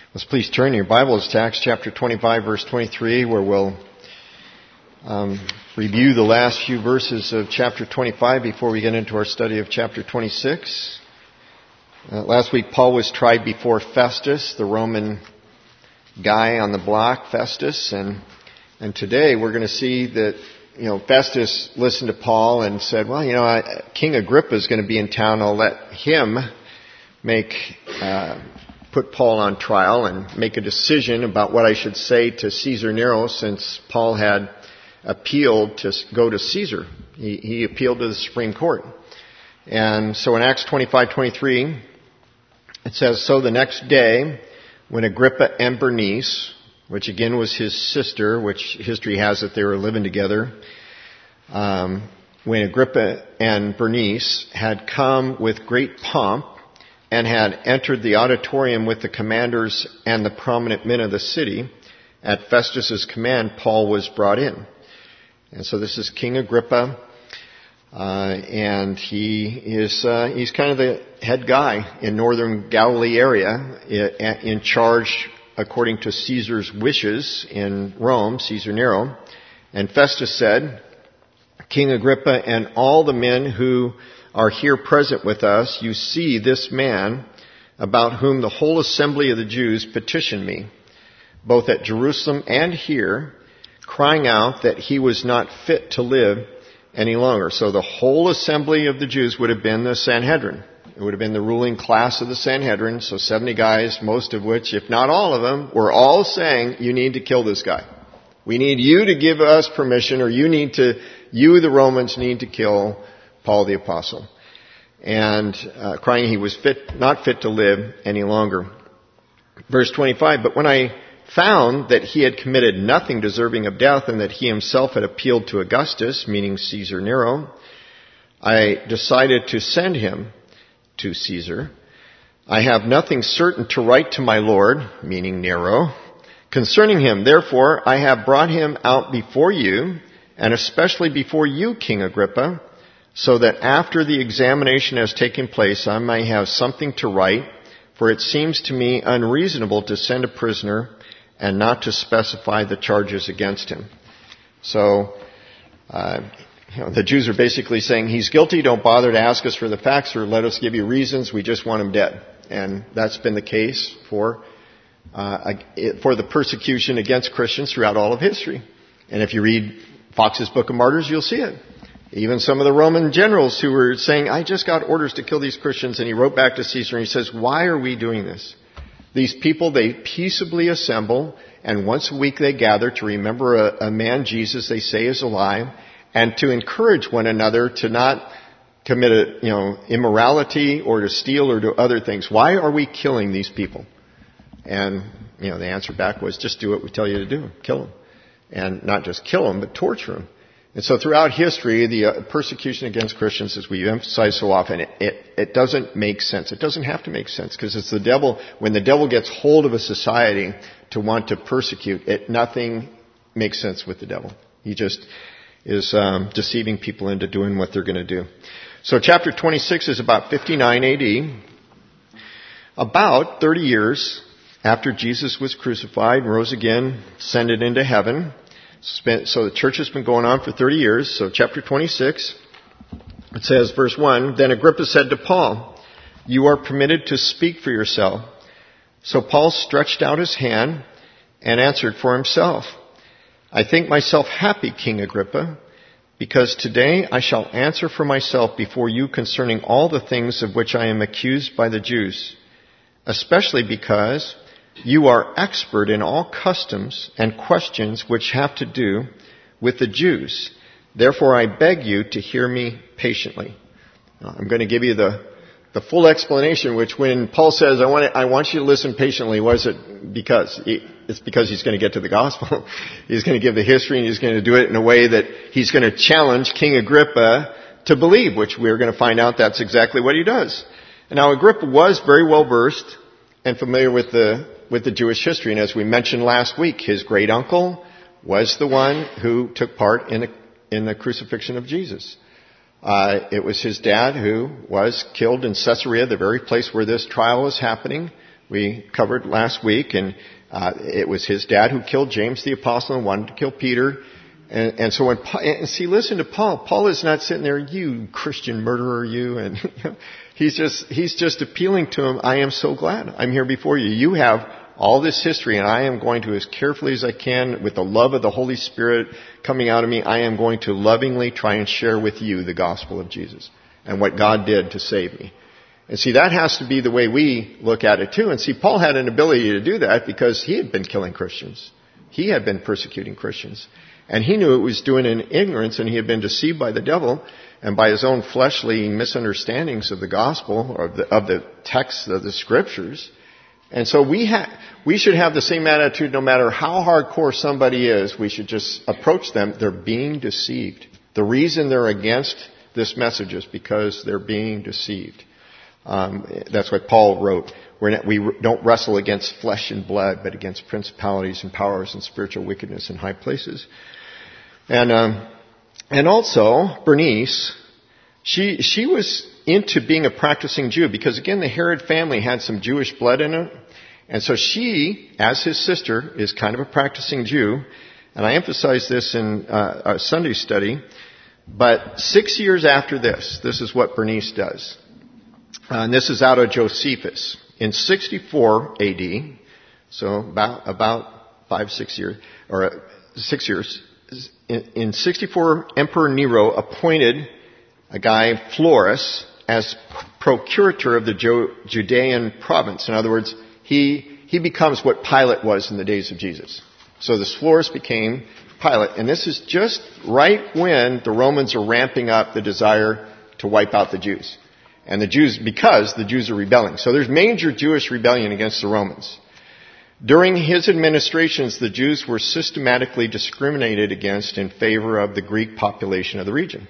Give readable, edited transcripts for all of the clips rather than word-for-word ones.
Let's please turn your Bibles to Acts chapter 25, verse 23, where we'll review the last few verses of chapter 25 before we get into our study of chapter 26. Last week, Paul was tried before Festus, the Roman guy on the block, Festus, and today we're going to see that, Festus listened to Paul and said, King Agrippa is going to be in town. I'll let him put Paul on trial and make a decision about what I should say to Caesar Nero, since Paul had appealed to go to Caesar. He appealed to the Supreme Court. And so in Acts 25:23, it says, "So the next day, when Agrippa and Bernice," which again was his sister, which history has that they were living together, when Agrippa and Bernice had come with great pomp and had entered the auditorium with the commanders and the prominent men of the city, at Festus's command, Paul was brought in. And so this is King Agrippa, and he's kind of the head guy in northern Galilee area, in charge according to Caesar's wishes in Rome, Caesar Nero. And Festus said, "King Agrippa and all the men who are here present with us, you see this man about whom the whole assembly of the Jews petitioned me, both at Jerusalem and here, crying out that he was not fit to live any longer." So the whole assembly of the Jews would have been the Sanhedrin. It would have been the ruling class of the Sanhedrin. So 70 guys, most of which, if not all of them, were all saying, "You need to kill this guy. We need you to give us permission, or you, the Romans, need to kill Paul the Apostle," and crying he was not fit to live any longer. Verse 25, "But when I found that he had committed nothing deserving of death, and that he himself had appealed to Augustus," meaning Caesar Nero, "I decided to send him to Caesar. I have nothing certain to write to my Lord," meaning Nero, "concerning him. Therefore, I have brought him out before you, and especially before you, King Agrippa, so that after the examination has taken place, I may have something to write, for it seems to me unreasonable to send a prisoner and not to specify the charges against him." So, the Jews are basically saying, he's guilty, don't bother to ask us for the facts or let us give you reasons, we just want him dead. And that's been the case for the persecution against Christians throughout all of history. And if you read Fox's Book of Martyrs, you'll see it. Even some of the Roman generals who were saying, "I just got orders to kill these Christians," and he wrote back to Caesar and he says, "Why are we doing this? These people, they peaceably assemble, and once a week they gather to remember a man, Jesus, they say is alive, and to encourage one another to not commit immorality or to steal or do other things. Why are we killing these people?" And, the answer back was, "Just do what we tell you to do. Kill them." And not just kill them, but torture them. And so throughout history, the persecution against Christians, as we emphasize so often, it doesn't make sense. It doesn't have to make sense, because it's the devil. When the devil gets hold of a society to want to persecute it, nothing makes sense with the devil. He just is deceiving people into doing what they're going to do. So chapter 26 is about 59 AD, about 30 years after Jesus was crucified, rose again, ascended into heaven. So the church has been going on for 30 years. So chapter 26, it says, verse 1, "Then Agrippa said to Paul, 'You are permitted to speak for yourself.' So Paul stretched out his hand and answered for himself, 'I think myself happy, King Agrippa, because today I shall answer for myself before you concerning all the things of which I am accused by the Jews, especially because you are expert in all customs and questions which have to do with the Jews. Therefore I beg you to hear me patiently.'" I'm going to give you the full explanation, which when Paul says, I want you to listen patiently, what is it? Because it's because he's going to get to the gospel. He's going to give the history, and he's going to do it in a way that he's going to challenge King Agrippa to believe, which we're going to find out that's exactly what he does. And now Agrippa was very well versed and familiar with the Jewish history. And as we mentioned last week, his great uncle was the one who took part in the crucifixion of Jesus. It was his dad who was killed in Caesarea, the very place where this trial was happening, we covered last week, and it was his dad who killed James the apostle and wanted to kill Peter. And so listen to Paul. Paul is not sitting there, you Christian murderer, you, and he's just appealing to him. I am so glad I'm here before you. You have all this history, and I am going to, as carefully as I can, with the love of the Holy Spirit coming out of me, I am going to lovingly try and share with you the gospel of Jesus and what God did to save me. And see, that has to be the way we look at it too. And see, Paul had an ability to do that because he had been killing Christians. He had been persecuting Christians. And he knew it was doing it in ignorance, and he had been deceived by the devil and by his own fleshly misunderstandings of the gospel or of the text of the scriptures. And so we should have the same attitude no matter how hardcore somebody is. We should just approach them. They're being deceived. The reason they're against this message is because they're being deceived. That's what Paul wrote. We don't wrestle against flesh and blood, but against principalities and powers and spiritual wickedness in high places. And also, Bernice, she was into being a practicing Jew because, again, the Herod family had some Jewish blood in it. And so she, as his sister, is kind of a practicing Jew. And I emphasize this in our Sunday study. But 6 years after this is what Bernice does. And this is out of Josephus. In 64 AD, so about 6 years, or 6 years, in 64, Emperor Nero appointed a guy, Florus, as procurator of the Judean province. In other words, he becomes what Pilate was in the days of Jesus. So this Florus became Pilate, and this is just right when the Romans are ramping up the desire to wipe out the Jews. And because the Jews are rebelling. So there's major Jewish rebellion against the Romans. During his administrations, the Jews were systematically discriminated against in favor of the Greek population of the region.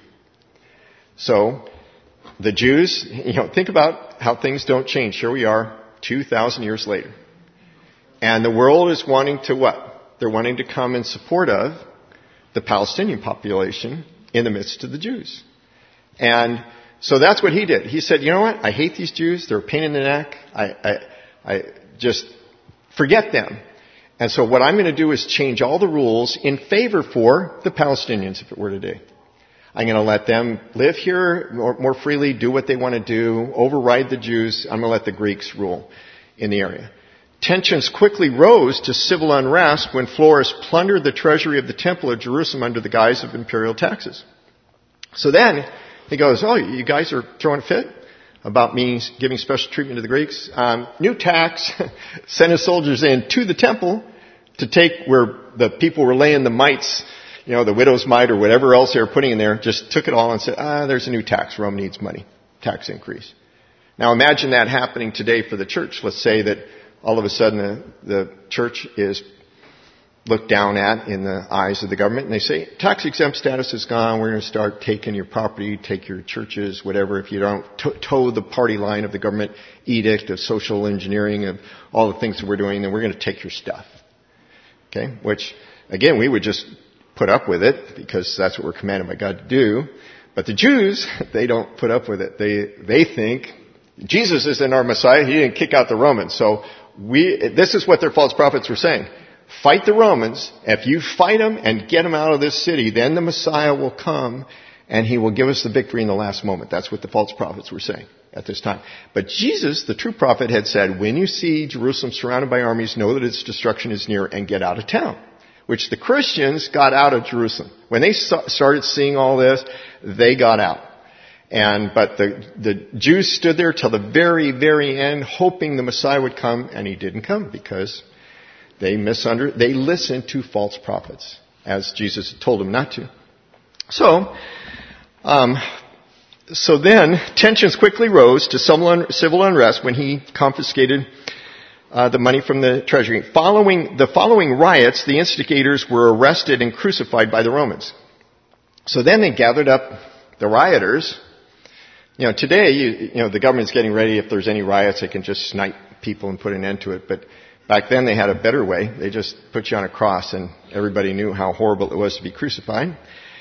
So the Jews, think about how things don't change. Here we are, 2,000 years later. And the world is wanting to what? They're wanting to come in support of the Palestinian population in the midst of the Jews. And so that's what he did. He said, you know what? I hate these Jews. They're a pain in the neck. I just forget them. And so what I'm going to do is change all the rules in favor for the Palestinians, if it were today. I'm going to let them live here more freely, do what they want to do, override the Jews. I'm going to let the Greeks rule in the area. Tensions quickly rose to civil unrest when Florus plundered the treasury of the Temple of Jerusalem under the guise of imperial taxes. So then he goes, oh, you guys are throwing a fit about me giving special treatment to the Greeks. New tax, sent his soldiers in to the temple to take where the people were laying the mites, the widow's mite or whatever else they were putting in there, just took it all and said, there's a new tax. Rome needs money. Tax increase. Now imagine that happening today for the church. Let's say that all of a sudden the church is looked down at in the eyes of the government, and they say, tax exempt status is gone, we're going to start taking your property, take your churches, whatever, if you don't toe the party line of the government edict of social engineering, of all the things that we're doing, then we're going to take your stuff. Okay? Which, again, we would just put up with it, because that's what we're commanded by God to do. But the Jews, they don't put up with it. They think, Jesus isn't our Messiah, he didn't kick out the Romans. So this is what their false prophets were saying. Fight the Romans. If you fight them and get them out of this city, then the Messiah will come and he will give us the victory in the last moment. That's what the false prophets were saying at this time. But Jesus, the true prophet, had said, when you see Jerusalem surrounded by armies, know that its destruction is near and get out of town. Which the Christians got out of Jerusalem. When they started seeing all this, they got out. But the Jews stood there till the very, very end, hoping the Messiah would come, and he didn't come because they listened to false prophets, as Jesus told them not to. So then tensions quickly rose to civil unrest when he confiscated the money from the treasury. Following the following riots, the instigators were arrested and crucified by the Romans. So then they gathered up the rioters. Today, the government's getting ready. If there's any riots, they can just snipe people and put an end to it. But back then they had a better way. They just put you on a cross and everybody knew how horrible it was to be crucified.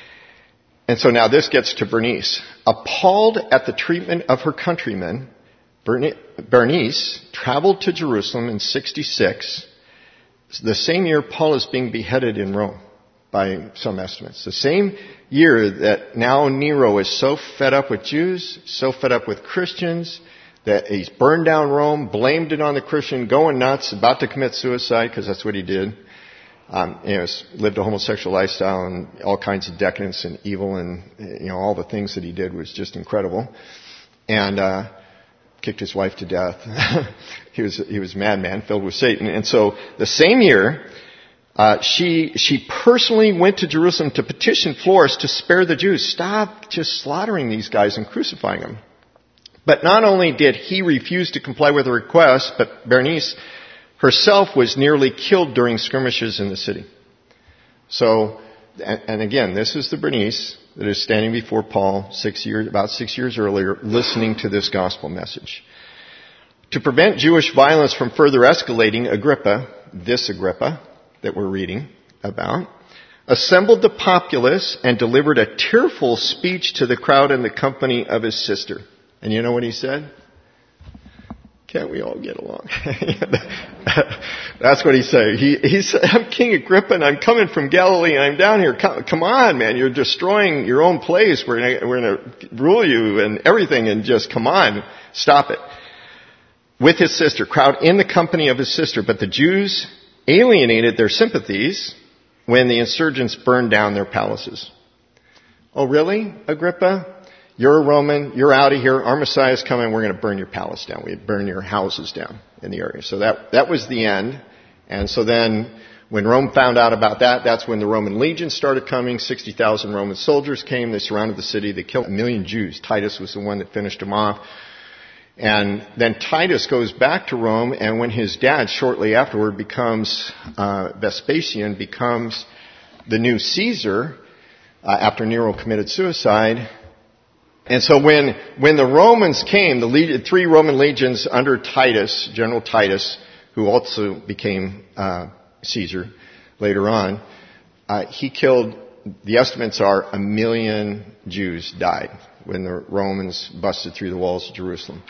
And so now this gets to Bernice. Appalled at the treatment of her countrymen, Bernice traveled to Jerusalem in 66, the same year Paul is being beheaded in Rome, by some estimates. The same year that now Nero is so fed up with Jews, so fed up with Christians, that he's burned down Rome, blamed it on the Christian, going nuts, about to commit suicide, because that's what he did. Lived a homosexual lifestyle and all kinds of decadence and evil, and all the things that he did was just incredible. And kicked his wife to death. He was a madman filled with Satan. And so the same year, she personally went to Jerusalem to petition Florus to spare the Jews. Stop just slaughtering these guys and crucifying them. But not only did he refuse to comply with the request, but Bernice herself was nearly killed during skirmishes in the city. So, and again, this is the Bernice that is standing before Paul about 6 years earlier, listening to this gospel message. To prevent Jewish violence from further escalating, Agrippa that we're reading about, assembled the populace and delivered a tearful speech to the crowd in the company of his sister. And you know what he said? Can't we all get along? That's what he said. He said, I'm King Agrippa and I'm coming from Galilee and I'm down here. Come on, man. You're destroying your own place. We're going to rule you and everything, and just come on. Stop it. With his sister, crowd in the company of his sister. But the Jews alienated their sympathies when the insurgents burned down their palaces. Oh, really, Agrippa? You're a Roman, you're out of here, our Messiah is coming, we're going to burn your palace down. We burn your houses down in the area. So that was the end. And so then when Rome found out about that, that's when the Roman legions started coming. 60,000 Roman soldiers came, they surrounded the city, they killed 1 million Jews. Titus was the one that finished them off. And then Titus goes back to Rome, and when his dad shortly afterward Vespasian becomes the new Caesar, after Nero committed suicide. And so when the Romans came, the 3 Roman legions under Titus, General Titus, who also became Caesar later on, he killed, the estimates are 1 million Jews died when the Romans busted through the walls of Jerusalem.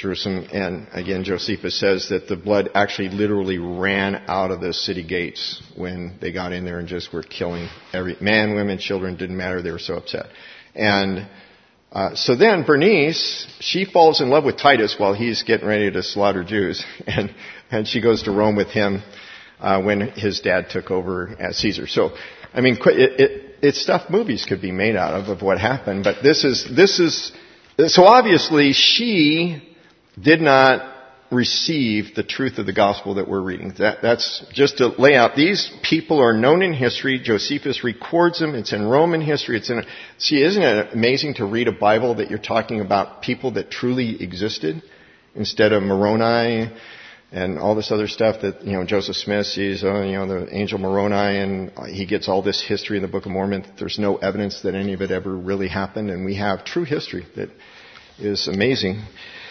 And again, Josephus says that the blood actually literally ran out of the city gates when they got in there and just were killing every man, women, children, didn't matter, they were so upset. And so then Bernice, she falls in love with Titus while he's getting ready to slaughter Jews. And she goes to Rome with him when his dad took over as Caesar. So, I mean, it's stuff movies could be made out of what happened. But this is, so obviously she did not receive the truth of the gospel that we're reading. That's just to lay out. These people are known in history. Josephus records them. It's in Roman history. See, isn't it amazing to read a Bible that you're talking about people that truly existed instead of Moroni and all this other stuff that, Joseph Smith sees, the angel Moroni, and he gets all this history in the Book of Mormon. There's no evidence that any of it ever really happened, and we have true history that is amazing.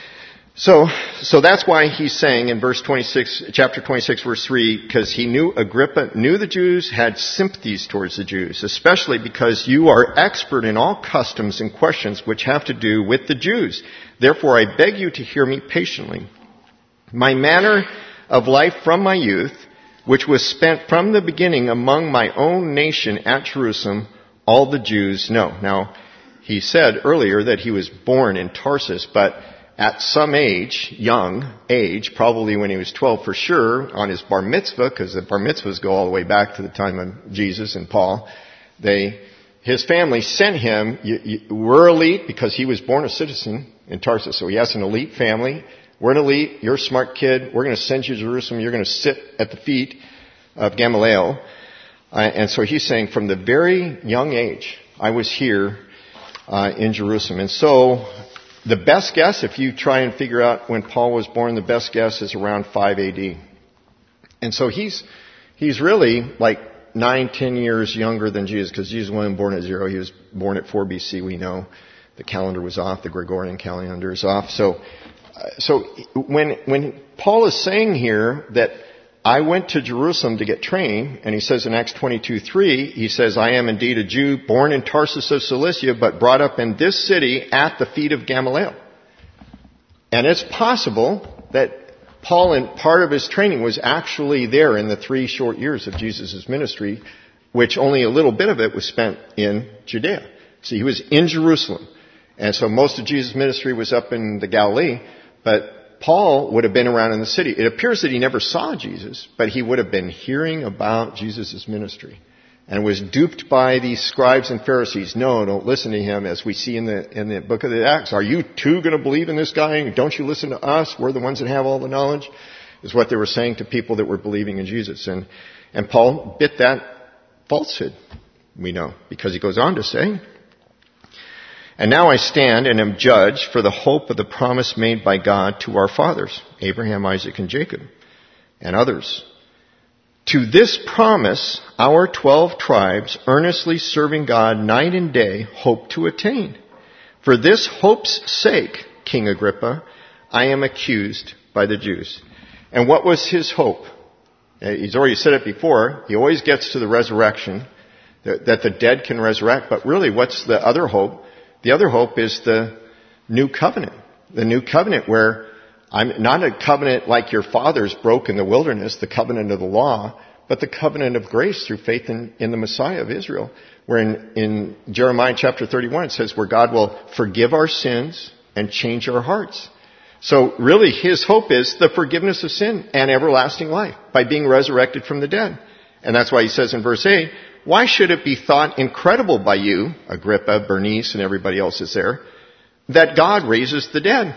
So that's why he's saying in chapter 26, verse 3, because Agrippa knew the Jews, had sympathies towards the Jews, especially because you are expert in all customs and questions which have to do with the Jews. Therefore, I beg you to hear me patiently. My manner of life from my youth, which was spent from the beginning among my own nation at Jerusalem, all the Jews know. Now, he said earlier that he was born in Tarsus, but at some age, young age, probably when he was 12 for sure, on his bar mitzvah, because the bar mitzvahs go all the way back to the time of Jesus and Paul, his family sent him. We're elite because he was born a citizen in Tarsus, so he has an elite family. We're an elite, you're a smart kid, we're going to send you to Jerusalem, you're going to sit at the feet of Gamaliel. And so he's saying from the very young age, I was here in Jerusalem. And so the best guess, if you try and figure out when Paul was born, the best guess is around 5 AD. And so he's really like 9-10 years younger than Jesus, because Jesus wasn't born at 0. He was born at 4 BC, we know. The calendar was off, the Gregorian calendar is off. So when Paul is saying here that I went to Jerusalem to get trained, and he says in Acts 22:3, he says, I am indeed a Jew, born in Tarsus of Cilicia, but brought up in this city at the feet of Gamaliel. And it's possible that Paul, in part of his training, was actually there in the 3 short years of Jesus' ministry, which only a little bit of it was spent in Judea. See, he was in Jerusalem. And so most of Jesus' ministry was up in the Galilee, but Paul would have been around in the city. It appears that he never saw Jesus, but he would have been hearing about Jesus' ministry and was duped by these scribes and Pharisees. No, don't listen to him, as we see in the book of the Acts. Are you too going to believe in this guy? Don't you listen to us? We're the ones that have all the knowledge, is what they were saying to people that were believing in Jesus. And Paul bit that falsehood, we know, because he goes on to say, and now I stand and am judged for the hope of the promise made by God to our fathers, Abraham, Isaac, and Jacob, and others. To this promise, our 12 tribes, earnestly serving God night and day, hope to attain. For this hope's sake, King Agrippa, I am accused by the Jews. And what was his hope? He's already said it before. He always gets to the resurrection, that the dead can resurrect. But really, what's the other hope? The other hope is the new covenant. The new covenant where I'm not a covenant like your fathers broke in the wilderness, the covenant of the law, but the covenant of grace through faith in the Messiah of Israel. Where in Jeremiah chapter 31 it says where God will forgive our sins and change our hearts. So really his hope is the forgiveness of sin and everlasting life by being resurrected from the dead. And that's why he says in verse 8, why should it be thought incredible by you, Agrippa, Bernice, and everybody else is there, that God raises the dead?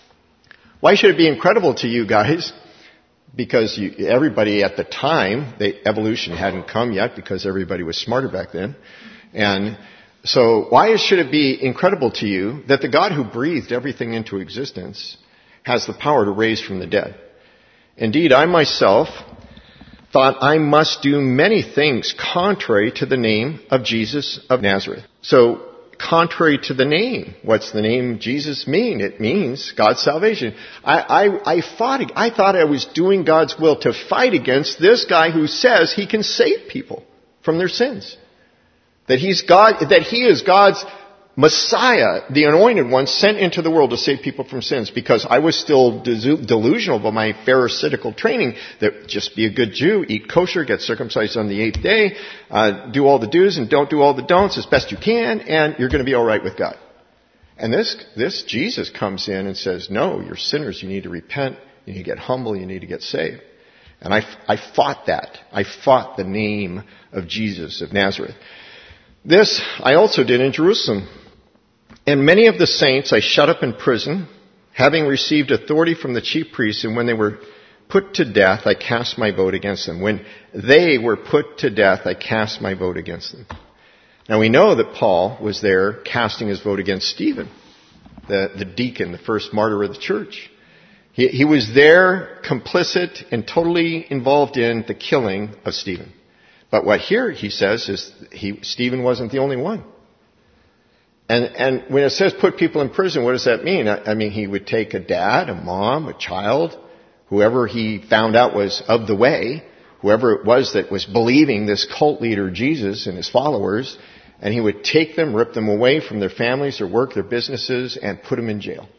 Why should it be incredible to you guys? Because everybody at the time, evolution hadn't come yet because everybody was smarter back then. And so why should it be incredible to you that the God who breathed everything into existence has the power to raise from the dead? Indeed, I myself thought I must do many things contrary to the name of Jesus of Nazareth. So, contrary to the name. What's the name Jesus mean? It means God's salvation. I thought I was doing God's will to fight against this guy who says he can save people from their sins. That he is God's Messiah, the anointed one, sent into the world to save people from sins, because I was still delusional by my pharisaical training that just be a good Jew, eat kosher, get circumcised on the 8th day, do all the do's and don't do all the don'ts as best you can, and you're going to be all right with God. And this Jesus comes in and says, no, you're sinners, you need to repent, you need to get humble, you need to get saved. And I fought that. I fought the name of Jesus of Nazareth. This I also did in Jerusalem. And many of the saints I shut up in prison, having received authority from the chief priests, and when they were put to death, I cast my vote against them. When they were put to death, I cast my vote against them. Now we know that Paul was there casting his vote against Stephen, the deacon, the first martyr of the church. He was there complicit and totally involved in the killing of Stephen. But what here he says is Stephen wasn't the only one. And when it says put people in prison, what does that mean? I mean, he would take a dad, a mom, a child, whoever he found out was of the way, whoever it was that was believing this cult leader Jesus and his followers, and he would take them, rip them away from their families, their work, their businesses, and put them in jail.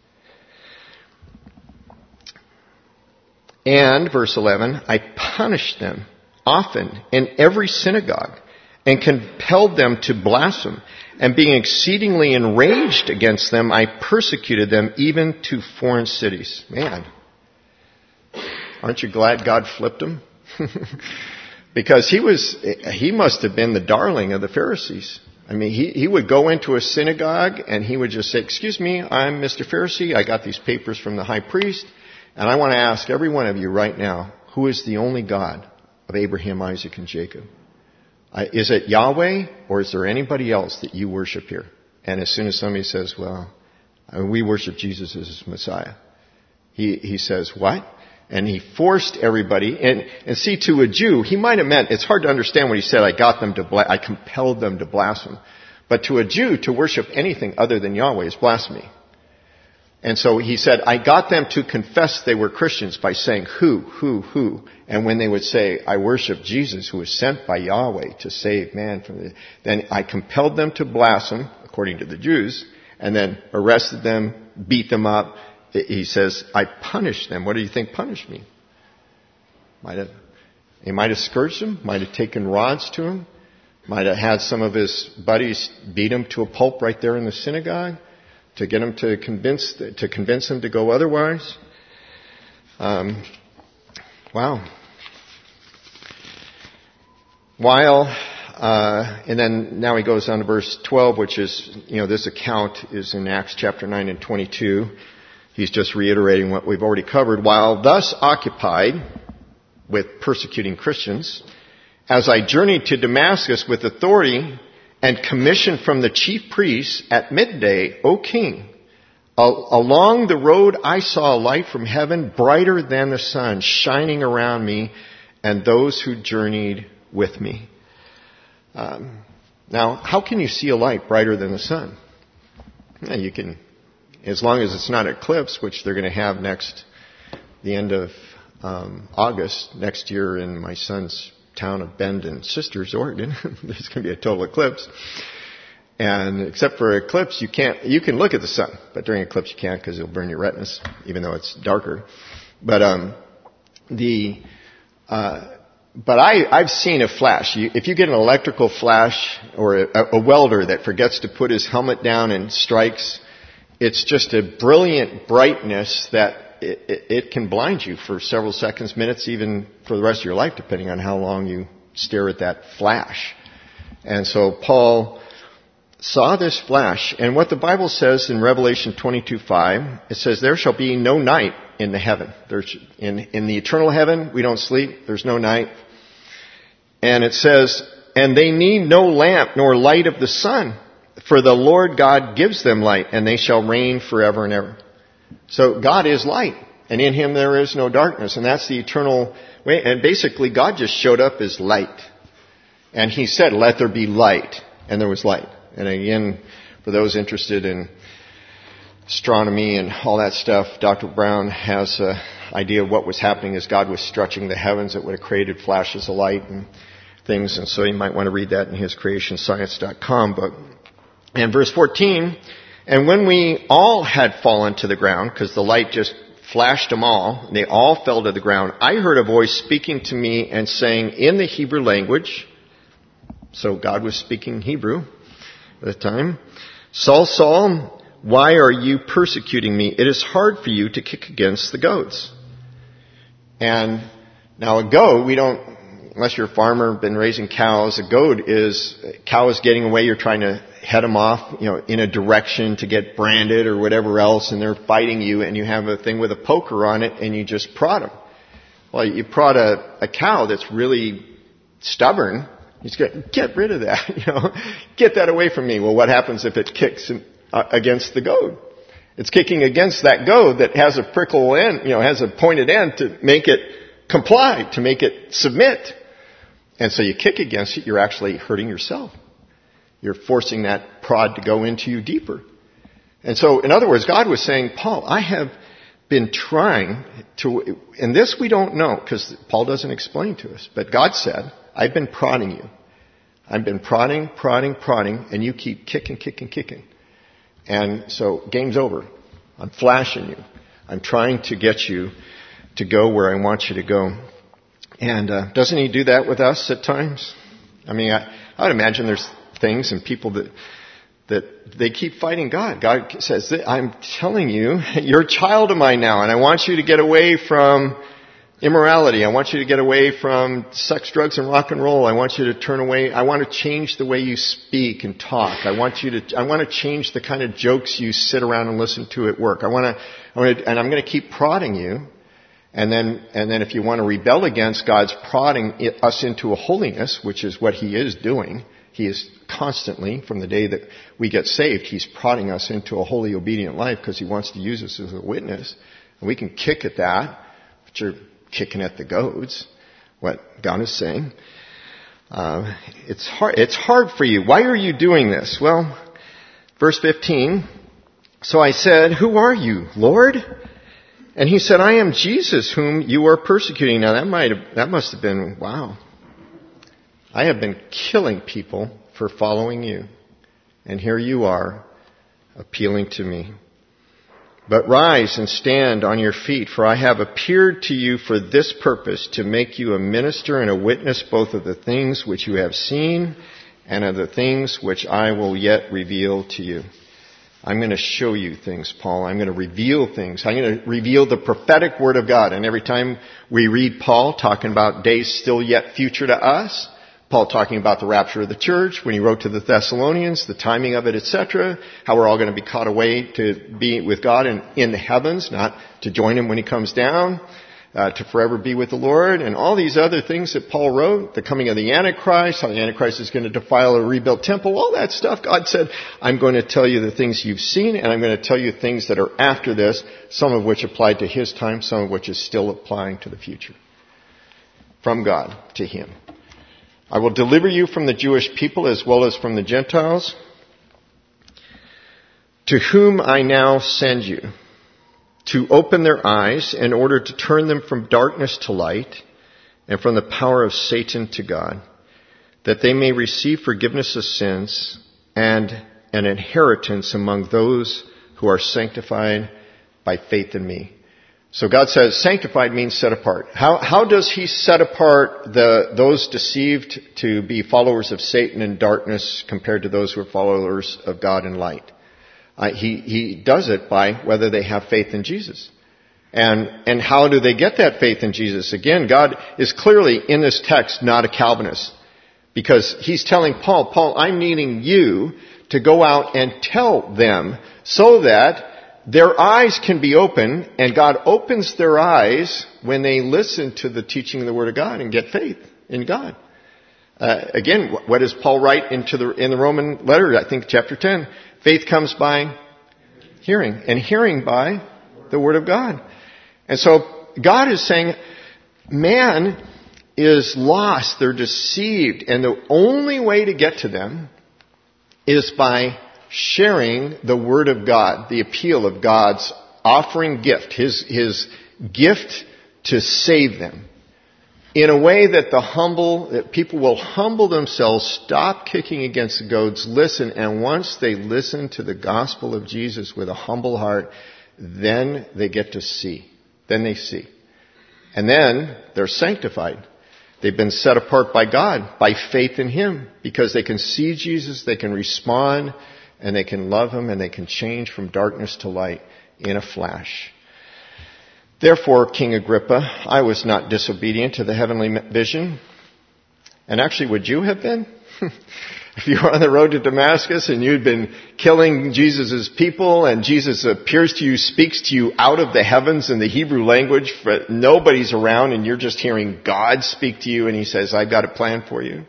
And, verse 11, I punished them often in every synagogue and compelled them to blaspheme. And being exceedingly enraged against them, I persecuted them even to foreign cities. Man, aren't you glad God flipped him? Because he must have been the darling of the Pharisees. I mean, he would go into a synagogue and he would just say, excuse me, I'm Mr. Pharisee. I got these papers from the high priest. And I want to ask every one of you right now, who is the only God of Abraham, Isaac, and Jacob? Is it Yahweh, or is there anybody else that you worship here? And as soon as somebody says, well, we worship Jesus as Messiah, he says, what? And he forced everybody, and see, to a Jew, he might have meant, it's hard to understand what he said, I compelled them to blaspheme. But to a Jew, to worship anything other than Yahweh is blasphemy. And so he said, I got them to confess they were Christians by saying, who? And when they would say, I worship Jesus who was sent by Yahweh to save man then I compelled them to blaspheme, according to the Jews, and then arrested them, beat them up, he says, I punished them. What do you think punished me? He might have scourged him, might have taken rods to him, might have had some of his buddies beat him to a pulp right there in the synagogue to get him to convince him to go otherwise. Wow. And then now he goes on to verse 12, which is, this account is in Acts chapter 9 and 22. He's just reiterating what we've already covered. While thus occupied with persecuting Christians, as I journeyed to Damascus with authority and commission from the chief priests at midday, O king, along the road I saw a light from heaven brighter than the sun shining around me and those who journeyed with me. Now, how can you see a light brighter than the sun? You can, as long as it's not eclipse, which they're going to have the end of August next year in my son's town of Bend and Sisters, Oregon. There's going to be a total eclipse. And except for eclipse, you can look at the sun, but during eclipse you can't because it'll burn your retinas, even though it's darker. But I've seen a flash. If you get an electrical flash or a welder that forgets to put his helmet down and strikes, it's just a brilliant brightness that it can blind you for several seconds, minutes, even for the rest of your life, depending on how long you stare at that flash. And so Paul saw this flash, and what the Bible says in Revelation 22:5, it says, there shall be no night in the heaven. In the eternal heaven, we don't sleep. There's no night. And it says, and they need no lamp nor light of the sun, for the Lord God gives them light, and they shall reign forever and ever. So God is light, and in Him there is no darkness, and that's the eternal way. And basically God just showed up as light. And He said, let there be light, and there was light. And again, for those interested in astronomy and all that stuff, Dr. Brown has an idea of what was happening as God was stretching the heavens. It would have created flashes of light and things, and so you might want to read that in his creationscience.com book. And verse 14, and when we all had fallen to the ground, because the light just flashed them all, they all fell to the ground, I heard a voice speaking to me and saying in the Hebrew language, so God was speaking Hebrew at the time, Saul, Saul, why are you persecuting me? It is hard for you to kick against the goads. And now a goad, we don't, unless you're a farmer, been raising cows, a goad is, cow is getting away, you're trying to head them off, in a direction to get branded or whatever else, and they're fighting you, and you have a thing with a poker on it, and you just prod them. Well, you prod a cow that's really stubborn, you just get rid of that, get that away from me. Well, what happens if it kicks against the goad? It's kicking against that goad that has a prickle end, has a pointed end to make it comply, to make it submit. And so you kick against it, you're actually hurting yourself. You're forcing that prod to go into you deeper. And so, in other words, God was saying, Paul, I have been trying to, and this we don't know, because Paul doesn't explain to us, but God said, I've been prodding you. I've been prodding, and you keep kicking. And so, game's over. I'm flashing you. I'm trying to get you to go where I want you to go. And doesn't He do that with us at times? I mean, I would imagine there's things and people that they keep fighting God. God says, I'm telling you, you're a child of mine now, and I want you to get away from immorality. I want you to get away from sex, drugs, and rock and roll. I want you to turn away. I want to change the way you speak and talk. I want to change the kind of jokes you sit around and listen to at work. and I'm going to keep prodding you. And then if you want to rebel against God's prodding us into a holiness, which is what He is doing, He is constantly, from the day that we get saved, He's prodding us into a holy, obedient life because He wants to use us as a witness. And we can kick at that, but you're kicking at the goads, what God is saying. It's hard for you. Why are you doing this? Well, verse 15, so I said, who are you, Lord? And He said, I am Jesus whom you are persecuting. Now that must have been, wow. I have been killing people for following you. And here you are appealing to me. But rise and stand on your feet, for I have appeared to you for this purpose, to make you a minister and a witness both of the things which you have seen and of the things which I will yet reveal to you. I'm going to show you things, Paul. I'm going to reveal things. I'm going to reveal the prophetic word of God. And every time we read Paul talking about days still yet future to us, Paul talking about the rapture of the church, when he wrote to the Thessalonians, the timing of it, etc., how we're all going to be caught away to be with God in the heavens, not to join him when he comes down, to forever be with the Lord, and all these other things that Paul wrote, the coming of the Antichrist, how the Antichrist is going to defile a rebuilt temple, all that stuff. God said, I'm going to tell you the things you've seen, and I'm going to tell you things that are after this, some of which applied to his time, some of which is still applying to the future. From God to him. I will deliver you from the Jewish people as well as from the Gentiles, to whom I now send you, to open their eyes in order to turn them from darkness to light and from the power of Satan to God, that they may receive forgiveness of sins and an inheritance among those who are sanctified by faith in me. So God says sanctified means set apart. How does he set apart those deceived to be followers of Satan and darkness compared to those who are followers of God and light? He does it by whether they have faith in Jesus. And how do they get that faith in Jesus? Again, God is clearly in this text not a Calvinist. Because he's telling Paul, I'm needing you to go out and tell them so that their eyes can be open, and God opens their eyes when they listen to the teaching of the Word of God and get faith in God. Again, what does Paul write in the Roman letter, I think chapter 10? Faith comes by hearing, and hearing by the Word of God. And so God is saying, man is lost, they're deceived, and the only way to get to them is by sharing the Word of God, the appeal of God's offering gift, His gift to save them, in a way that people will humble themselves, stop kicking against the goads, listen, and once they listen to the gospel of Jesus with a humble heart, then they get to see. Then they see. And then they're sanctified. They've been set apart by God, by faith in Him, because they can see Jesus, they can respond, and they can love Him, and they can change from darkness to light in a flash. Therefore, King Agrippa, I was not disobedient to the heavenly vision. And actually, would you have been? If you were on the road to Damascus and you'd been killing Jesus' people, and Jesus appears to you, speaks to you out of the heavens in the Hebrew language, but nobody's around and you're just hearing God speak to you, and He says, I've got a plan for you.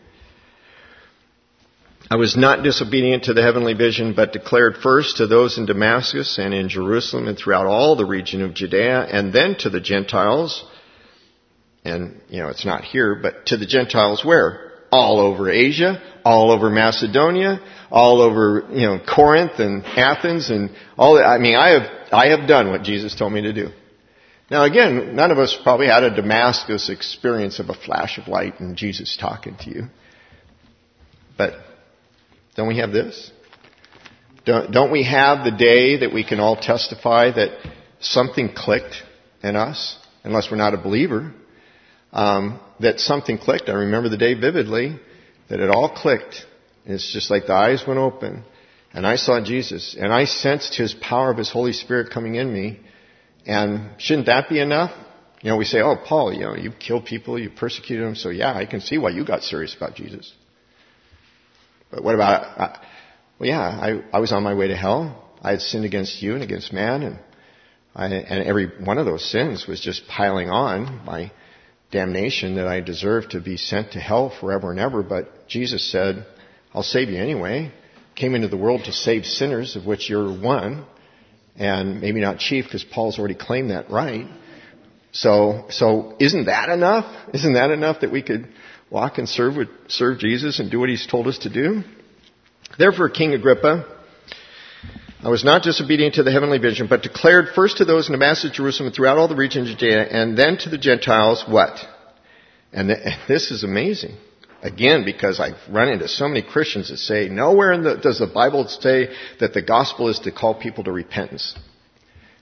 I was not disobedient to the heavenly vision, but declared first to those in Damascus and in Jerusalem and throughout all the region of Judea, and then to the Gentiles. And, it's not here, but to the Gentiles where? All over Asia, all over Macedonia, all over, Corinth and Athens and all that. I have done what Jesus told me to do. Now again, none of us probably had a Damascus experience of a flash of light and Jesus talking to you. But don't we have this? Don't we have the day that we can all testify that something clicked in us, unless we're not a believer, that something clicked. I remember the day vividly, that it all clicked. It's just like the eyes went open, and I saw Jesus, and I sensed His power of His Holy Spirit coming in me. And shouldn't that be enough? We say, oh, Paul, you killed people, you persecuted them, so yeah, I can see why you got serious about Jesus. But what about, I was on my way to hell. I had sinned against you and against man, and every one of those sins was just piling on my damnation that I deserved to be sent to hell forever and ever. But Jesus said, I'll save you anyway. Came into the world to save sinners, of which you're one, and maybe not chief, because Paul's already claimed that right. So isn't that enough? Isn't that enough that we could walk and serve Jesus and do what He's told us to do? Therefore, King Agrippa, I was not disobedient to the heavenly vision, but declared first to those in Damascus, Jerusalem, and throughout all the region of Judea, and then to the Gentiles, what? And this is amazing. Again, because I've run into so many Christians that say, nowhere does the Bible say that the gospel is to call people to repentance.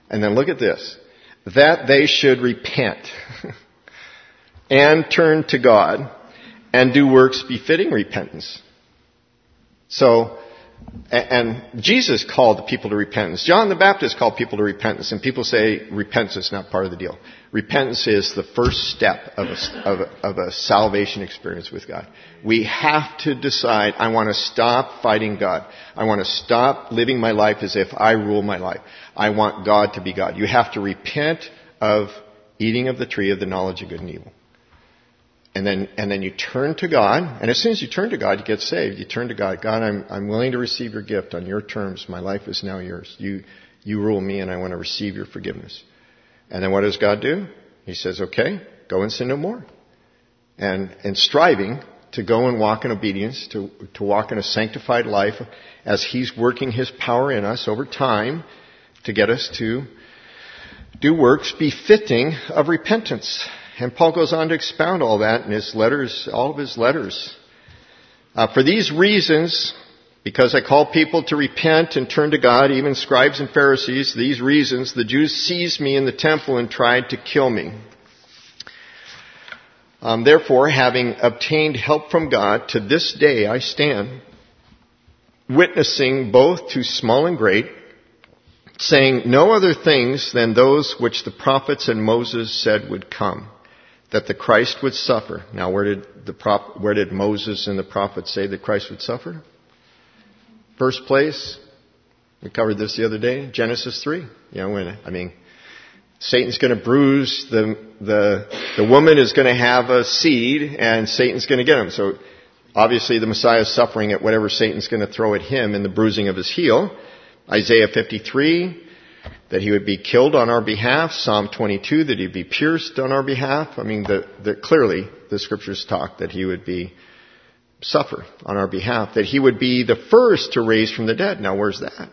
And then look at this. That they should repent and turn to God and do works befitting repentance. So, and Jesus called the people to repentance. John the Baptist called people to repentance. And people say repentance is not part of the deal. Repentance is the first step of a salvation experience with God. We have to decide, I want to stop fighting God. I want to stop living my life as if I rule my life. I want God to be God. You have to repent of eating of the tree of the knowledge of good and evil. And then you turn to God, and as soon as you turn to God, you get saved. You turn to God. God, I'm willing to receive your gift on your terms. My life is now yours. You rule me, and I want to receive your forgiveness. And then what does God do? He says, okay, go and sin no more. And striving to go and walk in obedience, to walk in a sanctified life as He's working His power in us over time to get us to do works befitting of repentance. And Paul goes on to expound all that in his letters, all of his letters. For these reasons, because I call people to repent and turn to God, even scribes and Pharisees, these reasons, the Jews seized me in the temple and tried to kill me. Therefore, having obtained help from God, to this day I stand, witnessing both to small and great, saying no other things than those which the prophets and Moses said would come, that the Christ would suffer. Now, where did Moses and the prophets say that Christ would suffer? First place, we covered this the other day, Genesis 3. Satan's going to bruise the woman is going to have a seed, and Satan's going to get him. So, obviously, the Messiah is suffering at whatever Satan's going to throw at him in the bruising of his heel. Isaiah 53, that he would be killed on our behalf. Psalm 22, that he'd be pierced on our behalf. Clearly the scriptures talk that he would suffer on our behalf, that he would be the first to raise from the dead. Now, where's that?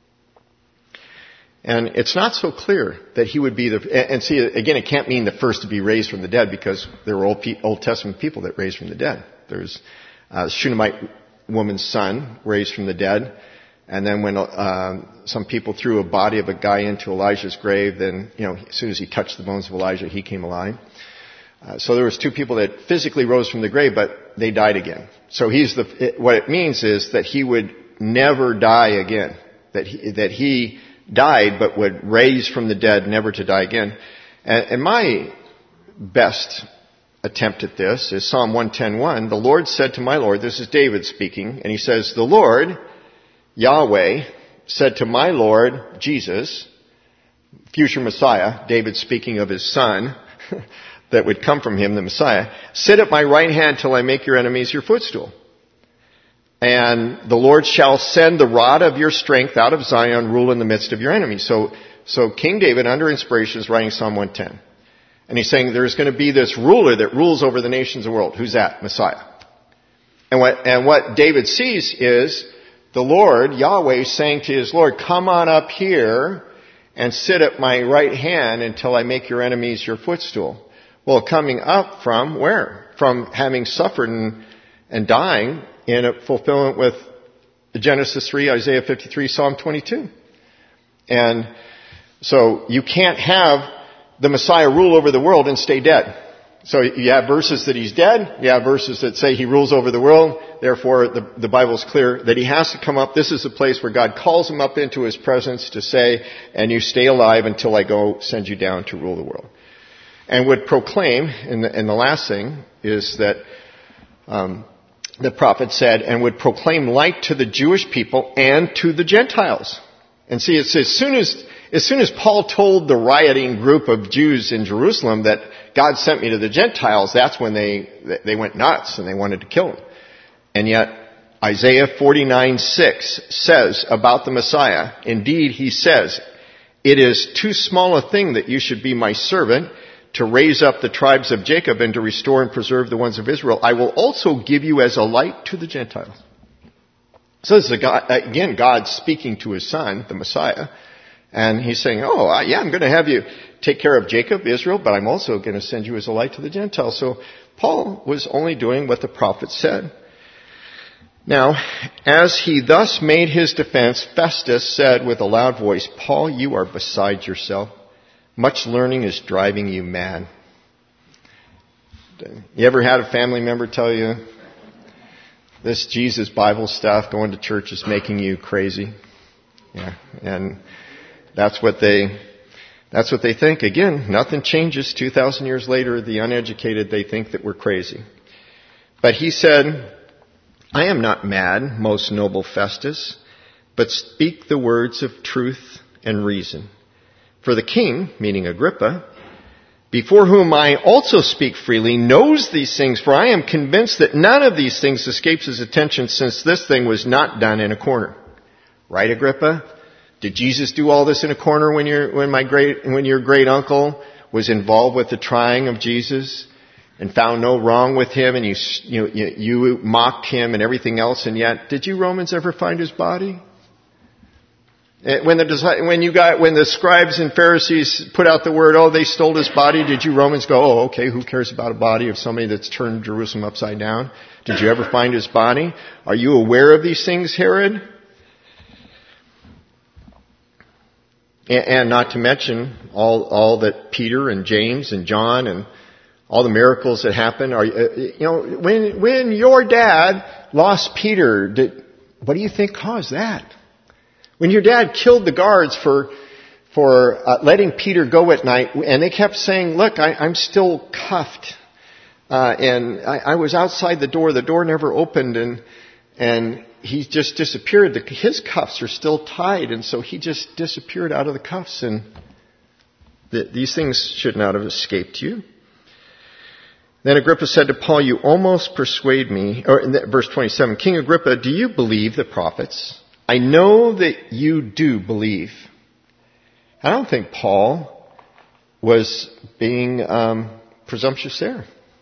And it's not so clear that he would be and see, again, it can't mean the first to be raised from the dead, because there were Old Testament people that raised from the dead. There's a Shunammite woman's son raised from the dead. And then when some people threw a body of a guy into Elijah's grave, then, as soon as he touched the bones of Elijah, he came alive. So there was two people that physically rose from the grave, but they died again. So what it means is that he would never die again. That he died, but would raise from the dead, never to die again. And my best attempt at this is Psalm 110:1. The Lord said to my Lord, this is David speaking, and he says, the Lord, Yahweh, said to my Lord, Jesus, future Messiah, David speaking of his son, that would come from him, the Messiah, sit at my right hand till I make your enemies your footstool. And the Lord shall send the rod of your strength out of Zion, rule in the midst of your enemies. So King David, under inspiration, is writing Psalm 110. And he's saying there's going to be this ruler that rules over the nations of the world. Who's that? Messiah. And what David sees is the Lord, Yahweh, saying to his Lord, come on up here and sit at my right hand until I make your enemies your footstool. Well, coming up from where? From having suffered and dying in a fulfillment with Genesis 3, Isaiah 53, Psalm 22. And so you can't have the Messiah rule over the world and stay dead. So you have verses that he's dead. You have verses that say he rules over the world. Therefore, the Bible's clear that he has to come up. This is the place where God calls him up into his presence to say, and you stay alive until I go send you down to rule the world. And would proclaim, and the last thing is that the prophet said, and would proclaim light to the Jewish people and to the Gentiles. And see, it's as soon as Paul told the rioting group of Jews in Jerusalem that God sent me to the Gentiles, that's when they went nuts and they wanted to kill him. And yet, Isaiah 49:6 says about the Messiah, indeed he says, it is too small a thing that you should be my servant to raise up the tribes of Jacob and to restore and preserve the ones of Israel. I will also give you as a light to the Gentiles. So this is God speaking to his son, the Messiah. And he's saying, I'm going to have you take care of Jacob, Israel, but I'm also going to send you as a light to the Gentiles. So Paul was only doing what the prophet said. Now, as he thus made his defense, Festus said with a loud voice, Paul, you are beside yourself. Much learning is driving you mad. You ever had a family member tell you, this Jesus Bible stuff, going to church is making you crazy? Yeah, and that's what they think. Again, nothing changes. 2,000 years later, the uneducated, they think that we're crazy. But he said, I am not mad, most noble Festus, but speak the words of truth and reason. For the king, meaning Agrippa, before whom I also speak freely, knows these things, for I am convinced that none of these things escapes his attention, since this thing was not done in a corner. Right, Agrippa? Did Jesus do all this in a corner when your great uncle was involved with the trying of Jesus and found no wrong with him, and you mocked him and everything else, and yet did you Romans ever find his body? When the scribes and Pharisees put out the word, they stole his body, did you Romans go, okay, who cares about a body of somebody that's turned Jerusalem upside down? Did you ever find his body? Are you aware of these things, Herod? And not to mention all that Peter and James and John and all the miracles that happened. When your dad lost Peter, what do you think caused that? When your dad killed the guards for letting Peter go at night, and they kept saying, look, I'm still cuffed, and I was outside the door never opened, and he just disappeared. His cuffs are still tied, and so he just disappeared out of the cuffs, and these things should not have escaped you. Then Agrippa said to Paul, you almost persuade me, or in verse 27, King Agrippa, do you believe the prophets? I know that you do believe. I don't think Paul was being presumptuous there.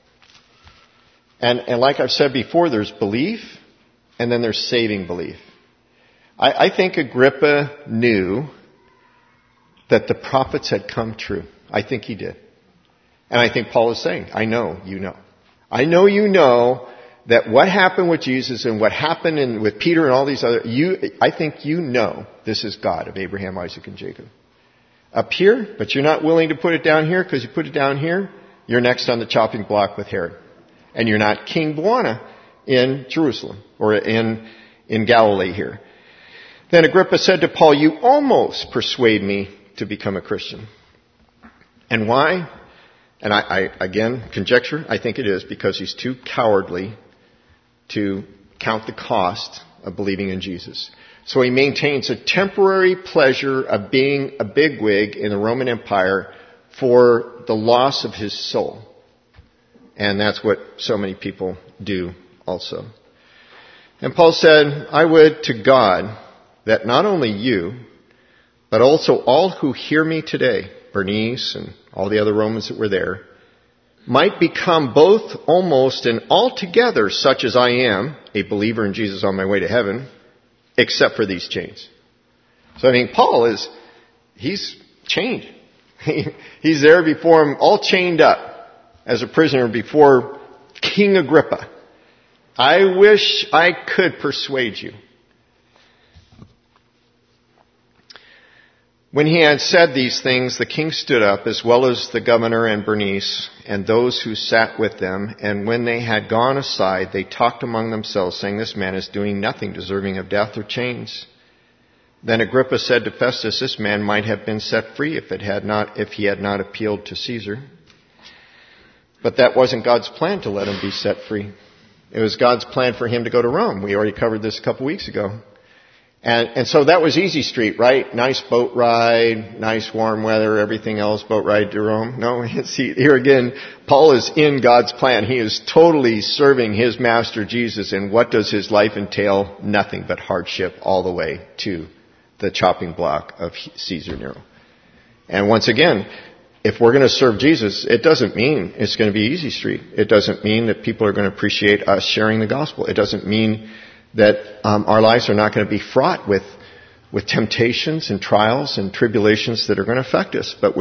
And like I've said before, there's belief, and then there's saving belief. I think Agrippa knew that the prophets had come true. I think he did. And I think Paul is saying, I know you know. I know you know that what happened with Jesus and what happened with Peter and all these other, I think you know this is God of Abraham, Isaac, and Jacob. Up here, but you're not willing to put it down here because you put it down here, you're next on the chopping block with Herod. And you're not King Bwana in Jerusalem or in Galilee here. Then Agrippa said to Paul, you almost persuade me to become a Christian. And why? And I again, conjecture, I think it is because he's too cowardly to count the cost of believing in Jesus. So he maintains a temporary pleasure of being a bigwig in the Roman Empire for the loss of his soul. And that's what so many people do also. And Paul said, I would to God that not only you, but also all who hear me today, Bernice and all the other Romans that were there, might become both almost and altogether such as I am, a believer in Jesus on my way to heaven, except for these chains. So Paul he's chained. He's there before him, all chained up as a prisoner before King Agrippa. I wish I could persuade you. When he had said these things, the king stood up, as well as the governor and Bernice, and those who sat with them. And when they had gone aside, they talked among themselves, saying, this man is doing nothing deserving of death or chains. Then Agrippa said to Festus, this man might have been set free if he had not appealed to Caesar. But that wasn't God's plan to let him be set free. It was God's plan for him to go to Rome. We already covered this a couple weeks ago. And so that was easy street, right? Nice boat ride, nice warm weather, everything else, boat ride to Rome. No, see, here again, Paul is in God's plan. He is totally serving his master Jesus. And what does his life entail? Nothing but hardship all the way to the chopping block of Caesar Nero. And once again, if we're going to serve Jesus, it doesn't mean it's going to be easy street. It doesn't mean that people are going to appreciate us sharing the gospel. It doesn't mean that our lives are not going to be fraught with temptations and trials and tribulations that are going to affect us. But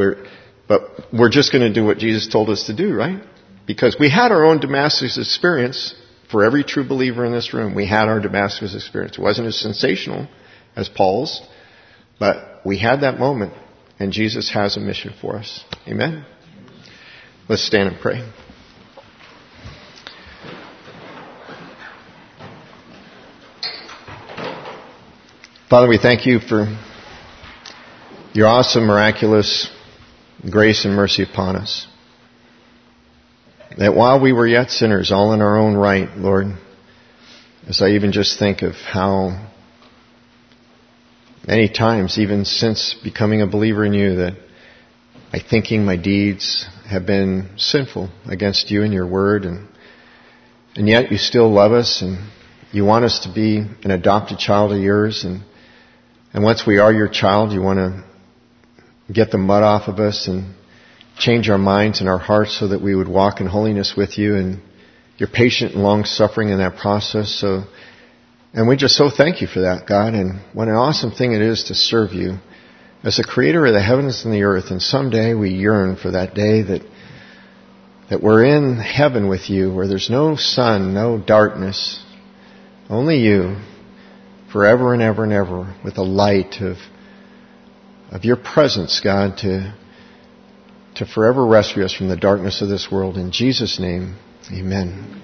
we're just going to do what Jesus told us to do, right? Because we had our own Damascus experience for every true believer in this room, we had our Damascus experience. It wasn't as sensational as Paul's, but we had that moment, and Jesus has a mission for us. Amen? Let's stand and pray. Father, we thank you for your awesome, miraculous grace and mercy upon us. That while we were yet sinners, all in our own right, Lord, as I even just think of how many times, even since becoming a believer in you, that my thinking, my deeds have been sinful against you and your word, and yet you still love us, and you want us to be an adopted child of yours, and once we are your child, you want to get the mud off of us and change our minds and our hearts so that we would walk in holiness with you, and you're patient and long-suffering in that process. And we just so thank you for that, God, and what an awesome thing it is to serve you as the creator of the heavens and the earth. And someday we yearn for that day that we're in heaven with you, where there's no sun, no darkness, only you, forever and ever and ever, with the light of your presence, God, to forever rescue us from the darkness of this world. In Jesus' name, amen.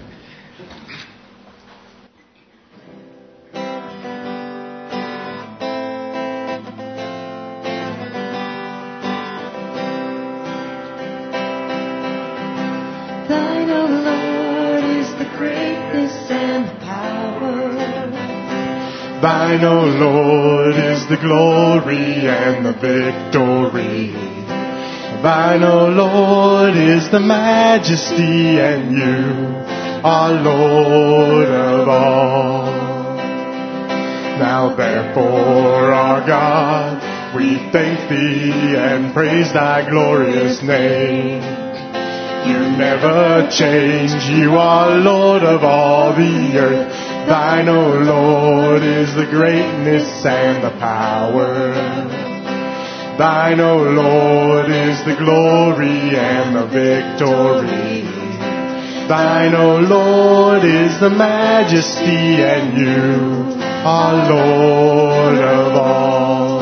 Thine, O Lord, is the greatness and the power. Thine, O Lord, is the glory and the victory. Thine, O Lord, is the majesty, and you are Lord of all. Now therefore, our God, we thank thee and praise thy glorious name. You never change, you are Lord of all the earth. Thine, O Lord, is the greatness and the power. Thine, O Lord, is the glory and the victory. Thine, O Lord, is the majesty, and you are Lord of all.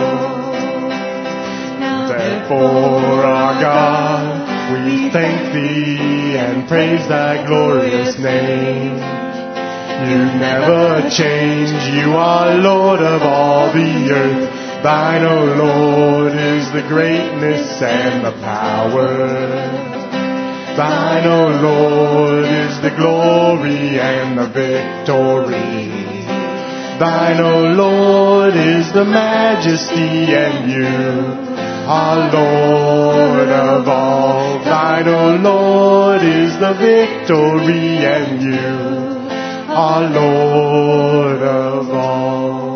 Now therefore, our God, we thank thee and praise thy glorious name. You never change, you are Lord of all the earth. Thine, O Lord, is the greatness and the power. Thine, O Lord, is the glory and the victory. Thine, O Lord, is the majesty, and you are Lord of all. Thine, O Lord, is the victory, and you are Lord of all.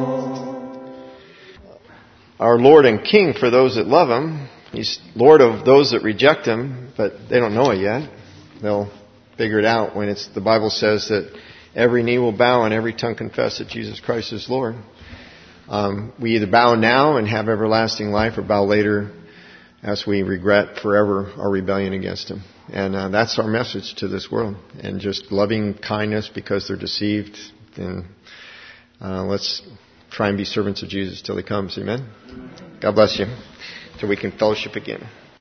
Our Lord and King for those that love Him. He's Lord of those that reject Him, but they don't know it yet. They'll figure it out when the Bible says that every knee will bow and every tongue confess that Jesus Christ is Lord. We either bow now and have everlasting life, or bow later as we regret forever our rebellion against Him. And that's our message to this world. And just loving kindness because they're deceived. And let's try and be servants of Jesus till He comes. Amen? God bless you. Till we can fellowship again.